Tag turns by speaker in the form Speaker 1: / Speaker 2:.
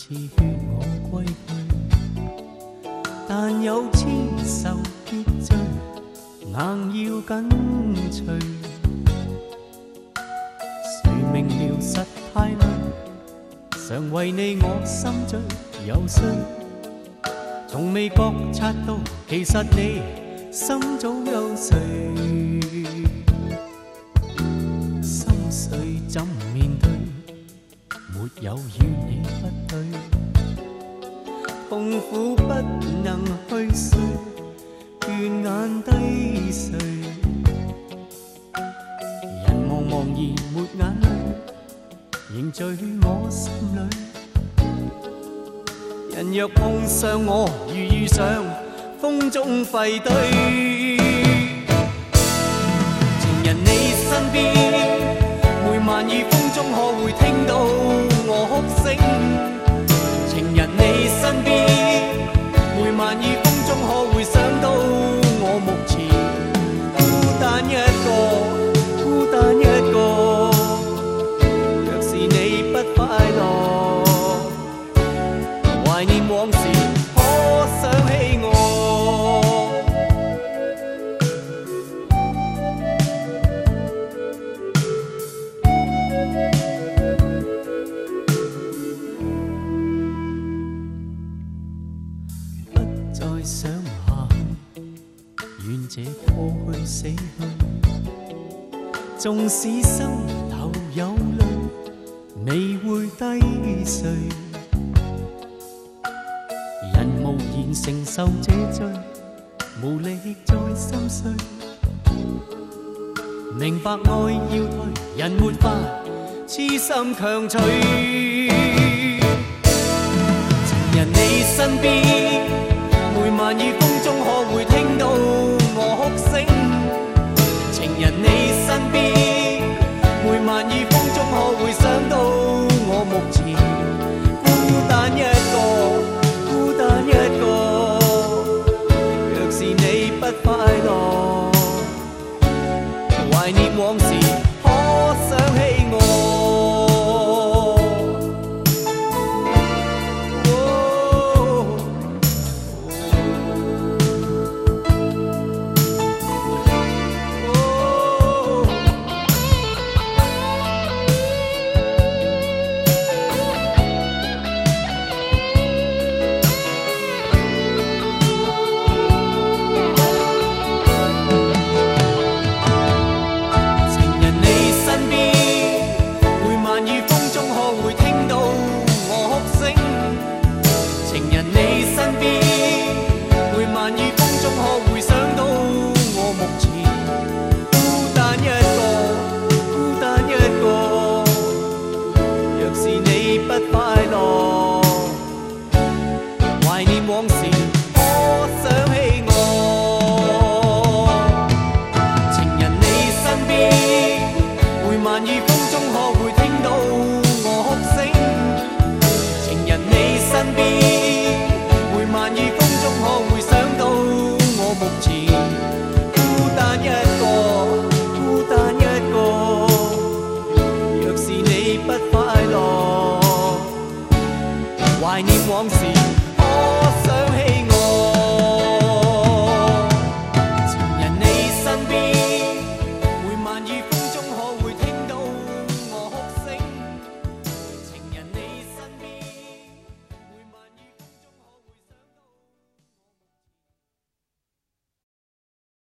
Speaker 1: 次劝我歸去，但有千愁結聚，硬要緊隨。誰明了實太累，常為你我心醉有傷，從未覺察到其實你心早有誰。心碎怎面對？沒有與你不對，痛苦不能去睡，倦眼低垂。人茫茫而沒眼淚，凝聚我心裏。人若碰上我，如遇上風中廢堆。情人你身邊，每晚雨風中可會聽到我哭聲？情人你身邊，每晚雨風中可會想到我目前孤單一個，孤單一個。若是你不快樂，懷念往事，可想起我。再想下去，願這過去死去。縱使心頭有淚，未會低垂。人無言承受這罪，無力再心碎。明白愛要退，人沒法痴心強取。情人你身邊，每晚雨風中可會聽到我哭聲？情人你身邊，每晚雨風中可會想到我目前孤單一個，孤單一個。若是你不快樂，懷念往事，可想起我。懷念往事，可想起我。情人你身邊，每晚雨風中可會聽到我哭聲？情人你身邊，每晚雨風中可會想到我目前孤單一個，孤單一個。若是你不快樂，懷念往事。